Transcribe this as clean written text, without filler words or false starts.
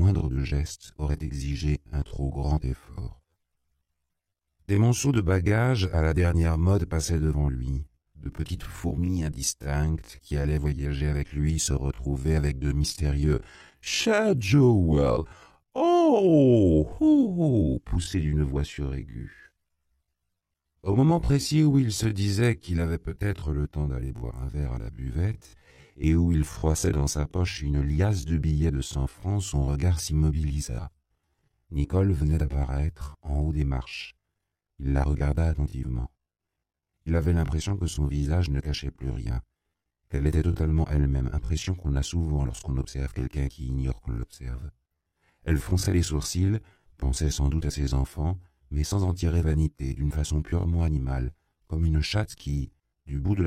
moindre de gestes aurait exigé un trop grand effort. Des monceaux de bagages à la dernière mode passaient devant lui. De petites fourmis indistinctes qui allaient voyager avec lui se retrouvaient avec de mystérieux « Cher Joel !»« Oh !» poussés d'une voix suraiguë. Au moment précis où il se disait qu'il avait peut-être le temps d'aller boire un verre à la buvette et où il froissait dans sa poche une liasse de billets de 100 francs, son regard s'immobilisa. Nicole venait d'apparaître en haut des marches. Il la regarda attentivement. Il avait l'impression que son visage ne cachait plus rien, qu'elle était totalement elle-même, impression qu'on a souvent lorsqu'on observe quelqu'un qui ignore qu'on l'observe. Elle fronçait les sourcils, pensait sans doute à ses enfants, mais sans en tirer vanité, d'une façon purement animale, comme une chatte qui, du bout de